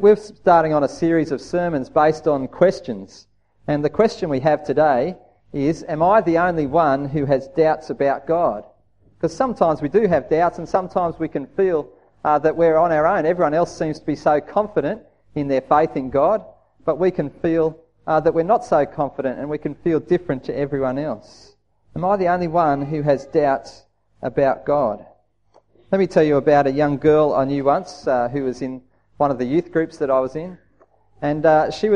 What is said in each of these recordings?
we're starting on a series of sermons based on questions. And the question we have today is, am I the only one who has doubts about God? Because sometimes we do have doubts, and sometimes we can feel that we're on our own. Everyone else seems to be so confident in their faith in God, but we can feel that we're not so confident, and we can feel different to everyone else. Am I the only one who has doubts about God? Let me tell you about a young girl I knew once who was in one of the youth groups that I was in, and she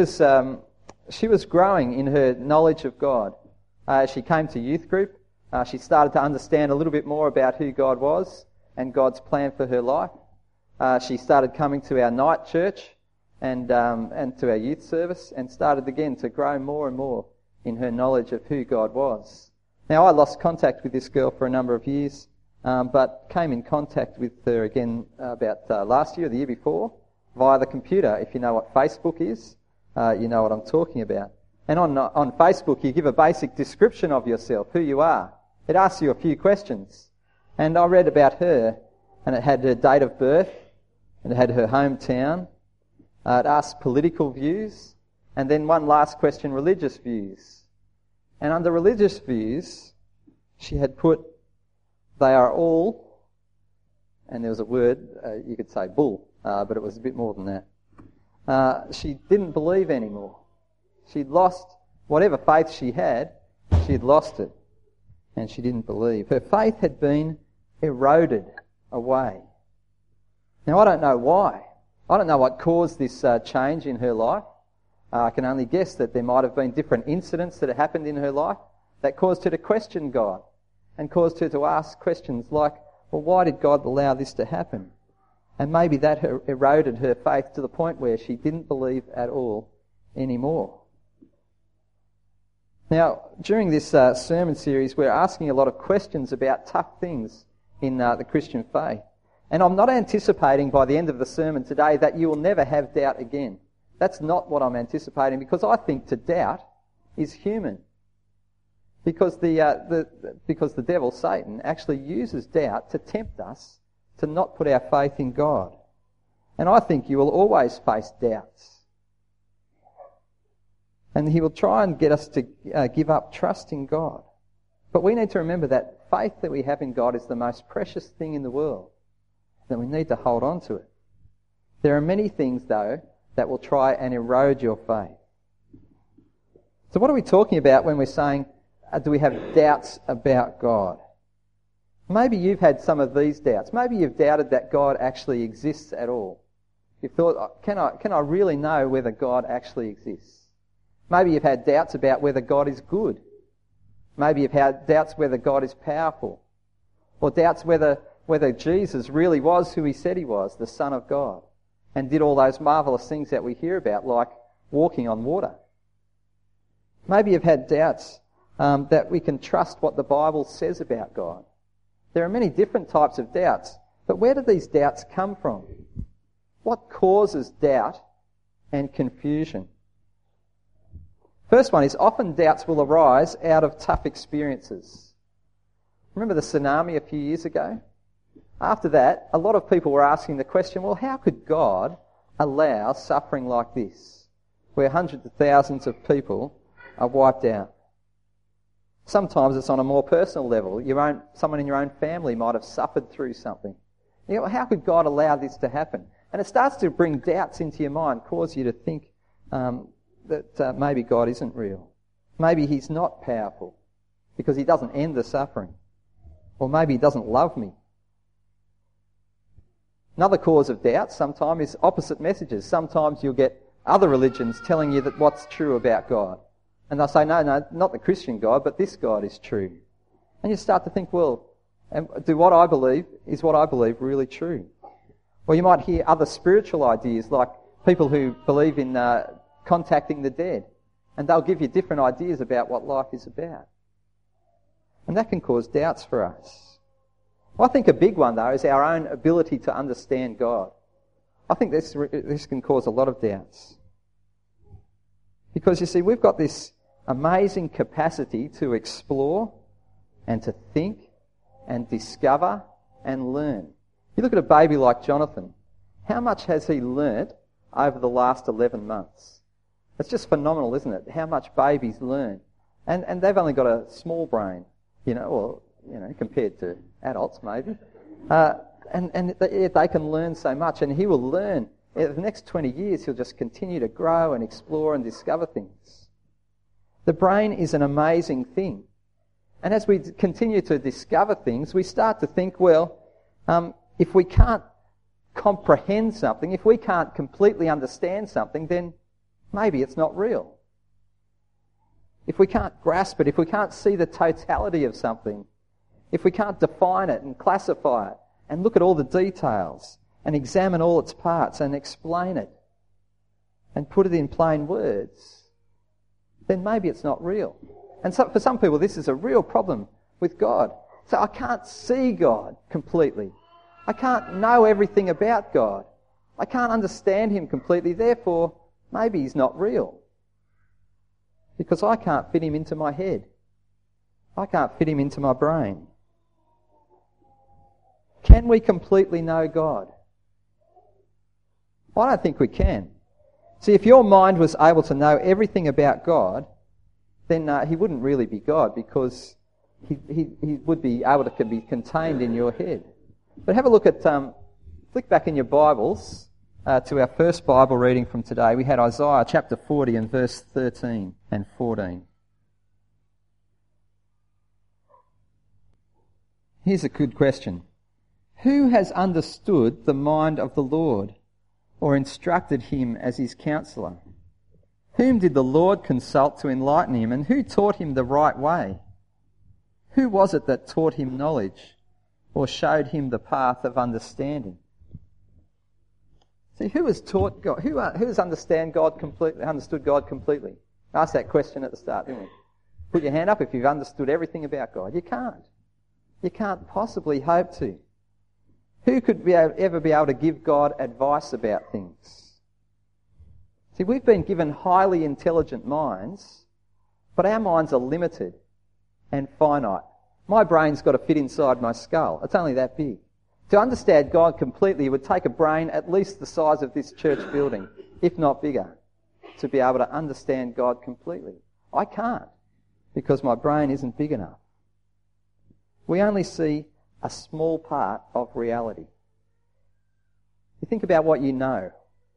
was growing in her knowledge of God. She came to youth group. She started to understand a little bit more about who God was and God's plan for her life. She started coming to our night church and to our youth service, and started again to grow more and more in her knowledge of who God was. Now, I lost contact with this girl for a number of years, but came in contact with her again about last year or the year before via the computer. If you know what Facebook is, you know what I'm talking about. And on Facebook, you give a basic description of yourself, who you are. It asks you a few questions. And I read about her, and it had her date of birth, and it had her hometown. It asked political views, and then one last question, religious views. And under religious views, she had put, they are all, and there was a word, you could say bull, but it was a bit more than that. She didn't believe anymore. She'd lost whatever faith she had, she'd lost it, and she didn't believe. Her faith had been eroded away. Now, I don't know why. I don't know what caused this change in her life. I can only guess that there might have been different incidents that had happened in her life that caused her to question God and caused her to ask questions like, well, why did God allow this to happen? And maybe that eroded her faith to the point where she didn't believe at all anymore. Now, during this sermon series, we're asking a lot of questions about tough things in the Christian faith. And I'm not anticipating by the end of the sermon today that you will never have doubt again. That's not what I'm anticipating, because I think to doubt is human. Because the devil, Satan, actually uses doubt to tempt us to not put our faith in God. And I think you will always face doubts. And he will try and get us to give up trust in God. But we need to remember that faith that we have in God is the most precious thing in the world, that we need to hold on to it. There are many things, though, that will try and erode your faith. So what are we talking about when we're saying, do we have doubts about God? Maybe you've had some of these doubts. Maybe you've doubted that God actually exists at all. You've thought, can I really know whether God actually exists? Maybe you've had doubts about whether God is good. Maybe you've had doubts whether God is powerful. Or doubts whether Jesus really was who he said he was, the Son of God, and did all those marvellous things that we hear about, like walking on water. Maybe you've had doubts that we can trust what the Bible says about God. There are many different types of doubts, but where do these doubts come from? What causes doubt and confusion? First one is, often doubts will arise out of tough experiences. Remember the tsunami a few years ago? After that, a lot of people were asking the question, well, how could God allow suffering like this, where hundreds of thousands of people are wiped out? Sometimes it's on a more personal level. Someone in your own family might have suffered through something. You know, how could God allow this to happen? And it starts to bring doubts into your mind, cause you to think that maybe God isn't real. Maybe he's not powerful because he doesn't end the suffering. Or maybe he doesn't love me. Another cause of doubt sometimes is opposite messages. Sometimes you'll get other religions telling you that what's true about God. And they'll say, no, not the Christian God, but this God is true. And you start to think, well, is what I believe really true? Or you might hear other spiritual ideas, like people who believe in contacting the dead. And they'll give you different ideas about what life is about. And that can cause doubts for us. Well, I think a big one, though, is our own ability to understand God. I think this can cause a lot of doubts. Because, you see, we've got this amazing capacity to explore and to think and discover and learn. You look at a baby like Jonathan. How much has he learnt over the last 11 months. It's just phenomenal, isn't it? How much babies learn. And they've only got a small brain, compared to adults maybe. And they can learn so much, and he will learn. In the next 20 years, he'll just continue to grow and explore and discover things. The brain is an amazing thing. And as we continue to discover things, we start to think, if we can't comprehend something, if we can't completely understand something, then maybe it's not real. If we can't grasp it, if we can't see the totality of something, if we can't define it and classify it and look at all the details and examine all its parts and explain it and put it in plain words, then maybe it's not real. And so for some people, this is a real problem with God. So I can't see God completely. I can't know everything about God. I can't understand him completely. Therefore, maybe he's not real. Because I can't fit him into my head. I can't fit him into my brain. Can we completely know God? Well, I don't think we can. See, if your mind was able to know everything about God, then he wouldn't really be God, because he would be able to be contained in your head. But have a look at, flick back in your Bibles to our first Bible reading from today. We had Isaiah chapter 40 and verse 13 and 14. Here's a good question. Who has understood the mind of the Lord, or instructed him as his counsellor? Whom did the Lord consult to enlighten him, and who taught him the right way? Who was it that taught him knowledge, or showed him the path of understanding? See, who has taught God? Who has understood God completely? I asked that question at the start, didn't we? Put your hand up if you've understood everything about God. You can't. You can't possibly hope to. Who could ever be able to give God advice about things? See, we've been given highly intelligent minds, but our minds are limited and finite. My brain's got to fit inside my skull. It's only that big. To understand God completely, it would take a brain at least the size of this church building, if not bigger, to be able to understand God completely. I can't, because my brain isn't big enough. We only see a small part of reality. You think about what you know.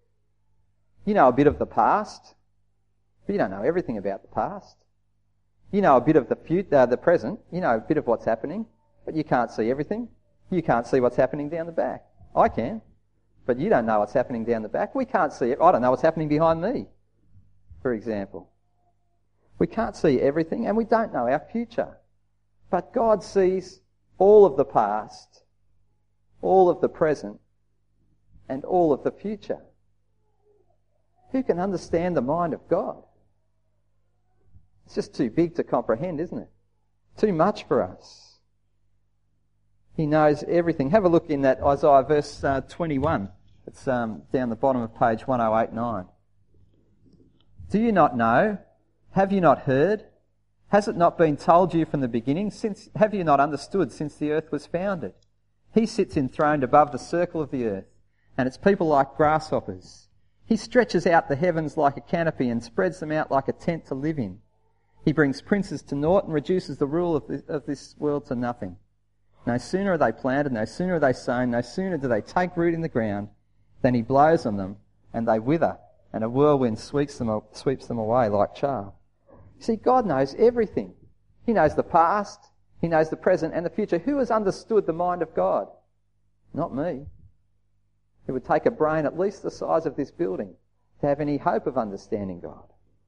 You know a bit of the past, but you don't know everything about the past. You know a bit of the present. You know a bit of what's happening, but you can't see everything. You can't see what's happening down the back. I can, but you don't know what's happening down the back. We can't see it. I don't know what's happening behind me, for example. We can't see everything, and we don't know our future. But God sees all of the past, all of the present, and all of the future. Who can understand the mind of God? It's just too big to comprehend, isn't it? Too much for us. He knows everything. Have a look in that Isaiah verse 21. It's down the bottom of page 1089. Do you not know? Have you not heard? Has it not been told you from the beginning? Have you not understood since the earth was founded? He sits enthroned above the circle of the earth, and its people like grasshoppers. He stretches out the heavens like a canopy and spreads them out like a tent to live in. He brings princes to naught and reduces the rule of this world to nothing. No sooner are they planted, no sooner are they sown, no sooner do they take root in the ground, than he blows on them, and they wither, and a whirlwind sweeps them away like chaff. See, God knows everything. He knows the past, he knows the present and the future. Who has understood the mind of God? Not me. It would take a brain at least the size of this building to have any hope of understanding God.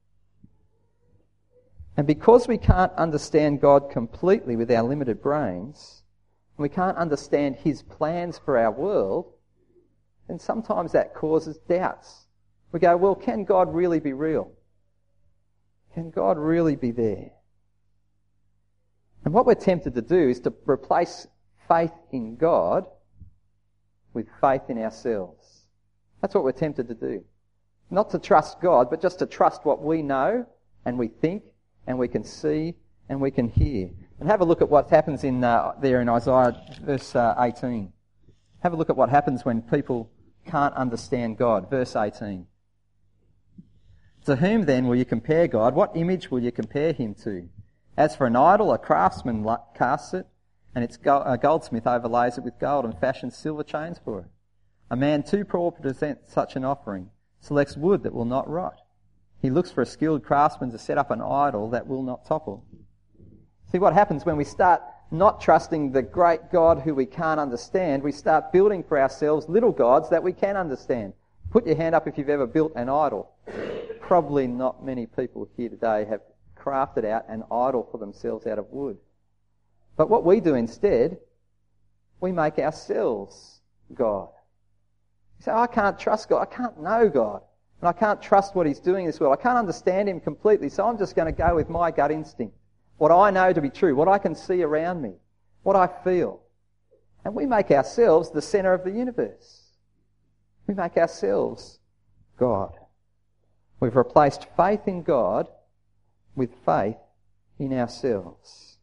And because we can't understand God completely with our limited brains, we can't understand his plans for our world, then sometimes that causes doubts. We go, well, can God really be real? Can God really be there? And what we're tempted to do is to replace faith in God with faith in ourselves. That's what we're tempted to do. Not to trust God, but just to trust what we know and we think and we can see and we can hear. And have a look at what happens there in Isaiah verse 18. Have a look at what happens when people can't understand God. Verse 18. To whom then will you compare God? What image will you compare him to? As for an idol, a craftsman casts it, and a goldsmith overlays it with gold and fashions silver chains for it. A man too poor to present such an offering selects wood that will not rot. He looks for a skilled craftsman to set up an idol that will not topple. See what happens when we start not trusting the great God who we can't understand. We start building for ourselves little gods that we can understand. Put your hand up if you've ever built an idol. Probably not many people here today have crafted out an idol for themselves out of wood. But what we do instead, we make ourselves God. You say, I can't trust God. I can't know God. And I can't trust what he's doing in this world. I can't understand him completely, so I'm just going to go with my gut instinct. What I know to be true, what I can see around me, what I feel. And we make ourselves the centre of the universe. We make ourselves God. We've replaced faith in God with faith in ourselves.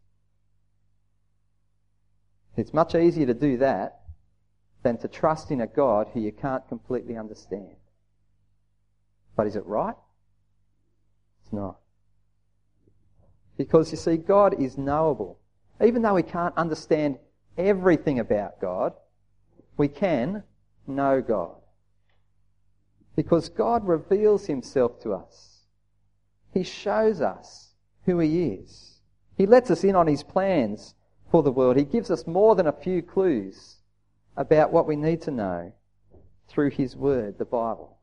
It's much easier to do that than to trust in a God who you can't completely understand. But is it right? It's not. Because you see, God is knowable. Even though we can't understand everything about God, we can know God. Because God reveals himself to us. He shows us who he is. He lets us in on his plans for the world. He gives us more than a few clues about what we need to know through his word, the Bible.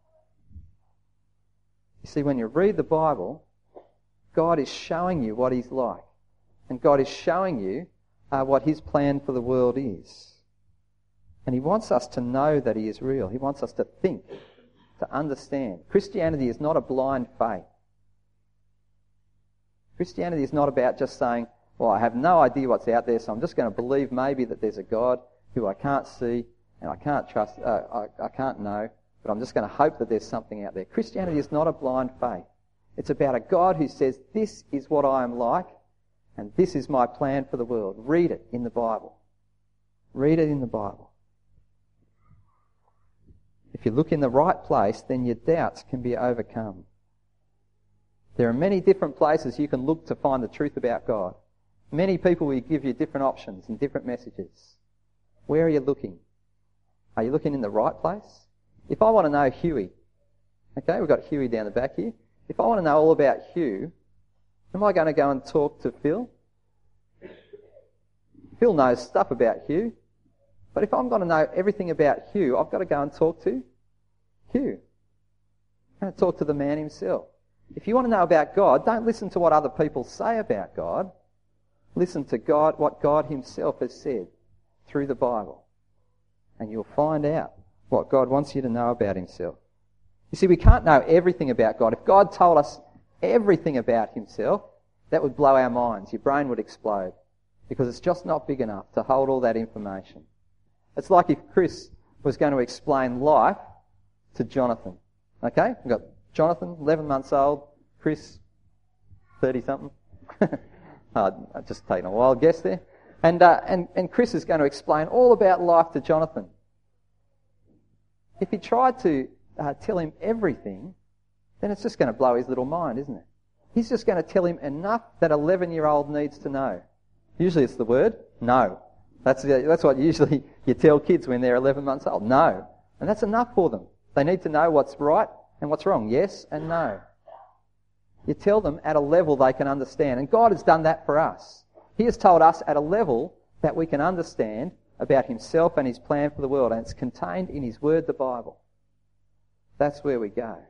You see, when you read the Bible, God is showing you what he's like. And God is showing you what his plan for the world is. And he wants us to know that he is real. He wants us to think, to understand. Christianity is not a blind faith. Christianity is not about just saying, well, I have no idea what's out there, so I'm just going to believe maybe that there's a God who I can't see and I can't trust, I can't know, but I'm just going to hope that there's something out there. Christianity is not a blind faith. It's about a God who says, this is what I am like, and this is my plan for the world. Read it in the Bible. Read it in the Bible. If you look in the right place, then your doubts can be overcome. There are many different places you can look to find the truth about God. Many people will give you different options and different messages. Where are you looking? Are you looking in the right place? If I want to know Huey, okay, we've got Huey down the back here. If I want to know all about Hugh, am I going to go and talk to Phil? Phil knows stuff about Hugh. But if I'm going to know everything about Hugh, I've got to go and talk to Hugh. I'm going to talk to the man himself. If you want to know about God, don't listen to what other people say about God. Listen to God, what God himself has said through the Bible. And you'll find out what God wants you to know about himself. You see, we can't know everything about God. If God told us everything about himself, that would blow our minds. Your brain would explode. Because it's just not big enough to hold all that information. It's like if Chris was going to explain life to Jonathan. Okay? We've got Jonathan, 11 months old. Chris, 30-something. I've just taken a wild guess there. And Chris is going to explain all about life to Jonathan. If he tried to tell him everything, then it's just going to blow his little mind, isn't it? He's just going to tell him enough that 11-year-old needs to know. Usually it's the word no. That's what usually you tell kids when they're 11 months old. No. And that's enough for them. They need to know what's right and what's wrong. Yes and no. You tell them at a level they can understand. And God has done that for us. He has told us at a level that we can understand about himself and his plan for the world. And it's contained in his word, the Bible. That's where we go.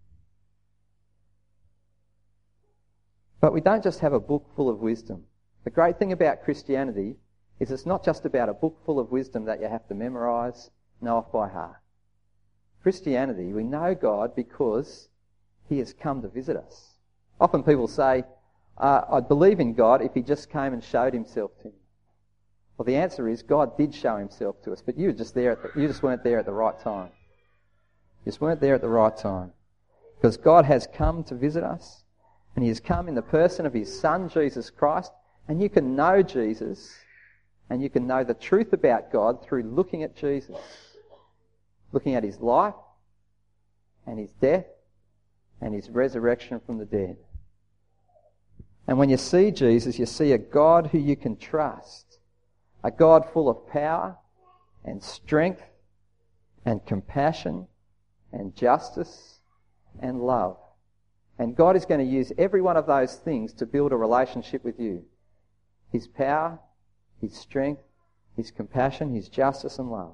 But we don't just have a book full of wisdom. The great thing about Christianity is it's not just about a book full of wisdom that you have to memorise, know off by heart. Christianity, we know God because he has come to visit us. Often people say, I'd believe in God if he just came and showed himself to me. Well, the answer is God did show himself to us, but you just weren't there at the right time. You just weren't there at the right time. Because God has come to visit us, and he has come in the person of his Son, Jesus Christ, and you can know Jesus, and you can know the truth about God through looking at Jesus. looking at his life and his death and his resurrection from the dead. And when you see Jesus, you see a God who you can trust, a God full of power and strength and compassion and justice and love. And God is going to use every one of those things to build a relationship with you. His power, His strength, His compassion, His justice and love.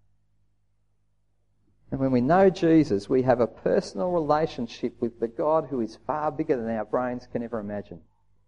And when we know Jesus, we have a personal relationship with the God who is far bigger than our brains can ever imagine.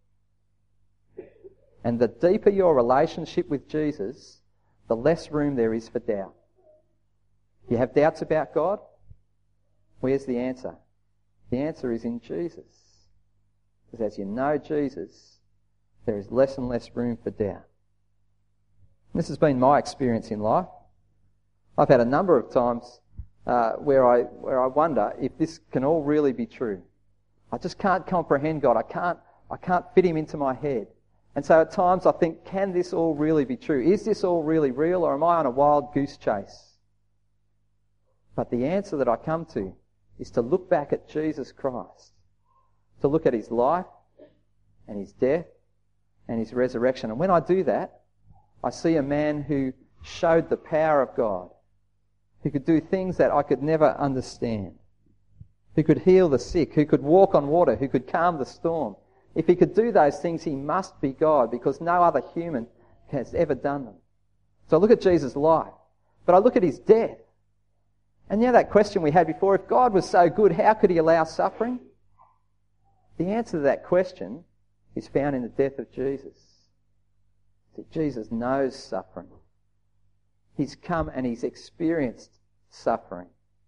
And the deeper your relationship with Jesus, the less room there is for doubt. You have doubts about God? Where's the answer? The answer is in Jesus. Because as you know Jesus, there is less and less room for doubt. This has been my experience in life. I've had a number of times where I wonder if this can all really be true. I just can't comprehend God. I can't fit Him into my head. And so at times I think, can this all really be true? Is this all really real, or am I on a wild goose chase? But the answer that I come to is to look back at Jesus Christ, to look at His life and His death and His resurrection. And when I do that, I see a man who showed the power of God, who could do things that I could never understand, who could heal the sick, who could walk on water, who could calm the storm. If He could do those things, He must be God, because no other human has ever done them. So I look at Jesus' life, but I look at His death. And that question we had before, if God was so good, how could He allow suffering? The answer to that question is found in the death of Jesus. See, Jesus knows suffering. He's come and He's experienced suffering.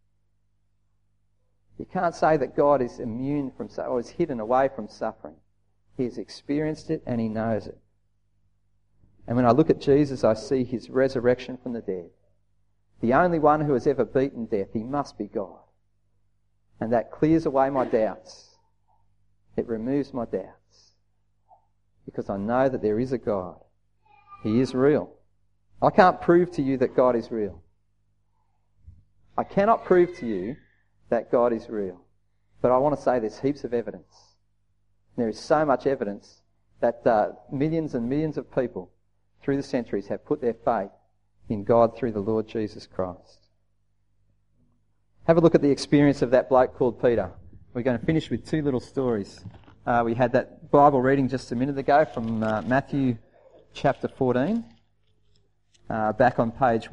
You can't say that God is immune from or is hidden away from suffering. He has experienced it and He knows it. And when I look at Jesus, I see His resurrection from the dead. The only one who has ever beaten death. He must be God. And that clears away my doubts. It removes my doubts. Because I know that there is a God. He is real. I can't prove to you that God is real. I cannot prove to you that God is real. But I want to say there's heaps of evidence. There is so much evidence that millions and millions of people through the centuries have put their faith in God through the Lord Jesus Christ. Have a look at the experience of that bloke called Peter. We're going to finish with two little stories. We had that Bible reading just a minute ago from Matthew chapter 14, back on page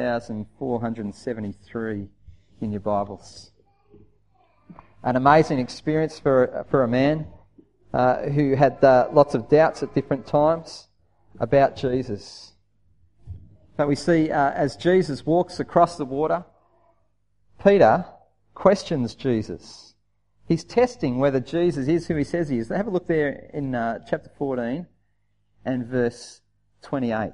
1473 in your Bibles. An amazing experience for a man who had lots of doubts at different times about Jesus. But we see as Jesus walks across the water, Peter questions Jesus. He's testing whether Jesus is who He says He is. Have a look there in chapter 14 and verse 28.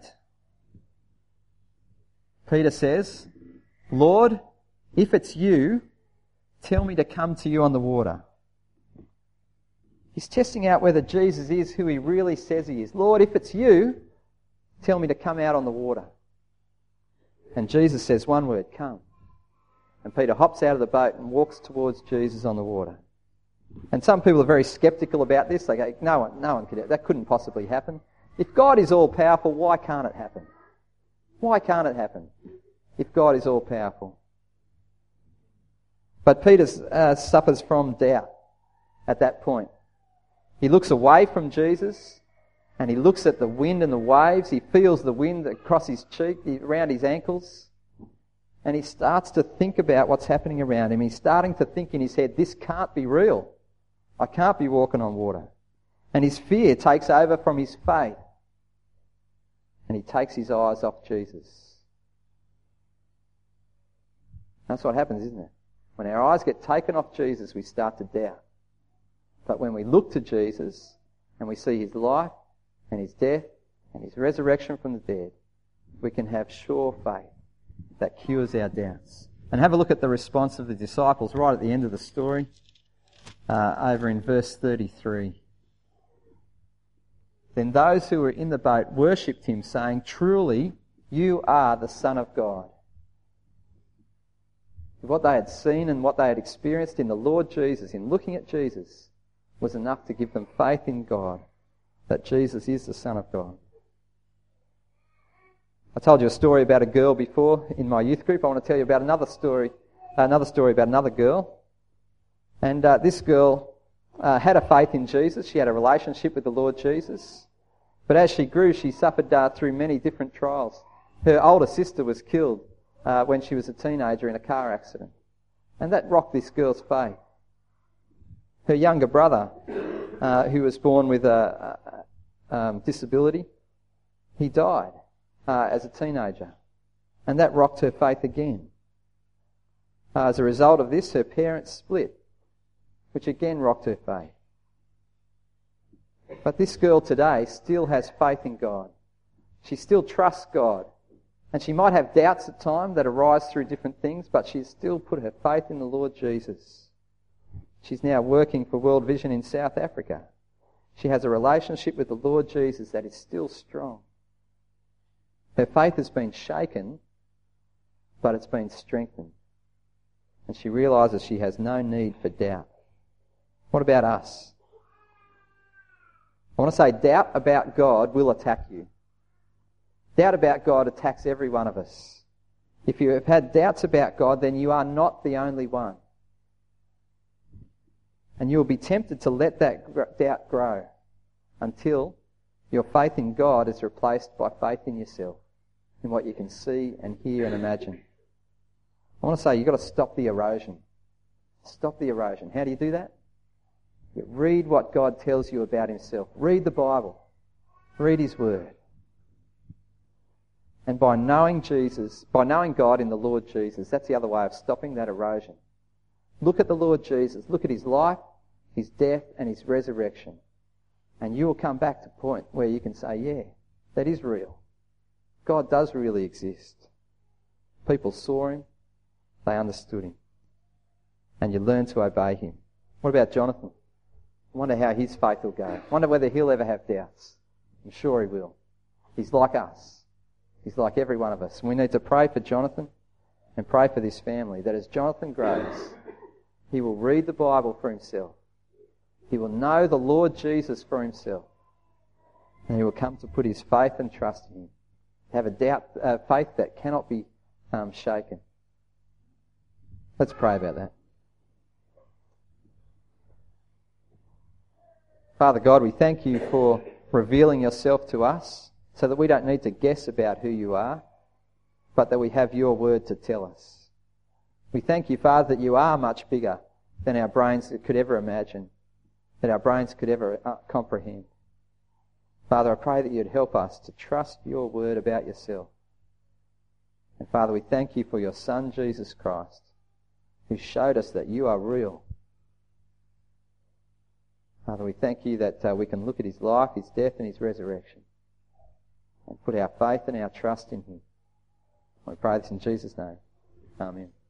Peter says, "Lord, if it's You, tell me to come to You on the water." He's testing out whether Jesus is who He really says He is. "Lord, if it's You, tell me to come out on the water." And Jesus says one word, "Come." And Peter hops out of the boat and walks towards Jesus on the water. And some people are very sceptical about this. They go, no one could, that couldn't possibly happen. If God is all powerful, why can't it happen? Why can't it happen if God is all powerful? But Peter suffers from doubt at that point. He looks away from Jesus and he looks at the wind and the waves. He feels the wind across his cheek, around his ankles. And he starts to think about what's happening around him. He's starting to think in his head, this can't be real. I can't be walking on water. And his fear takes over from his faith. And he takes his eyes off Jesus. That's what happens, isn't it? When our eyes get taken off Jesus, we start to doubt. But when we look to Jesus and we see His life and His death and His resurrection from the dead, we can have sure faith that cures our doubts. And have a look at the response of the disciples right at the end of the story, over in verse 33. Then those who were in the boat worshipped Him, saying, "Truly, You are the Son of God." What they had seen and what they had experienced in the Lord Jesus, in looking at Jesus, was enough to give them faith in God, that Jesus is the Son of God. I told you a story about a girl before in my youth group. I want to tell you about another story about another girl. And this girl had a faith in Jesus. She had a relationship with the Lord Jesus. But as she grew, she suffered through many different trials. Her older sister was killed when she was a teenager in a car accident. And that rocked this girl's faith. Her younger brother, who was born with a disability, he died as a teenager. And that rocked her faith again. As a result of this, her parents split, which again rocked her faith. But this girl today still has faith in God. She still trusts God. And she might have doubts at times that arise through different things, but she's still put her faith in the Lord Jesus. She's now working for World Vision in South Africa. She has a relationship with the Lord Jesus that is still strong. Her faith has been shaken, but it's been strengthened. And she realises she has no need for doubt. What about us? I want to say doubt about God will attack you. Doubt about God attacks every one of us. If you have had doubts about God, then you are not the only one. And you will be tempted to let that doubt grow until your faith in God is replaced by faith in yourself, in what you can see and hear and imagine. I want to say you've got to stop the erosion. Stop the erosion. How do you do that? You read what God tells you about himself. Read the Bible. Read his word. And by knowing Jesus, by knowing God in the Lord Jesus, that's the other way of stopping that erosion. Look at the Lord Jesus. Look at his life, his death and his resurrection. And you will come back to a point where you can say, yeah, that is real. God does really exist. People saw him. They understood him. And you learn to obey him. What about Jonathan? I wonder how his faith will go. I wonder whether he'll ever have doubts. I'm sure he will. He's like us. He's like every one of us. We need to pray for Jonathan and pray for this family, that as Jonathan grows, he will read the Bible for himself. He will know the Lord Jesus for himself. And he will come to put his faith and trust in him. Have a faith that cannot be shaken. Let's pray about that. Father God, we thank you for revealing yourself to us so that we don't need to guess about who you are, but that we have your word to tell us. We thank you, Father, that you are much bigger than our brains could ever imagine, that our brains could ever comprehend. Father, I pray that you'd help us to trust your word about yourself. And Father, we thank you for your Son, Jesus Christ, who showed us that you are real. Father, we thank you that we can look at his life, his death and his resurrection and put our faith and our trust in him. We pray this in Jesus' name. Amen.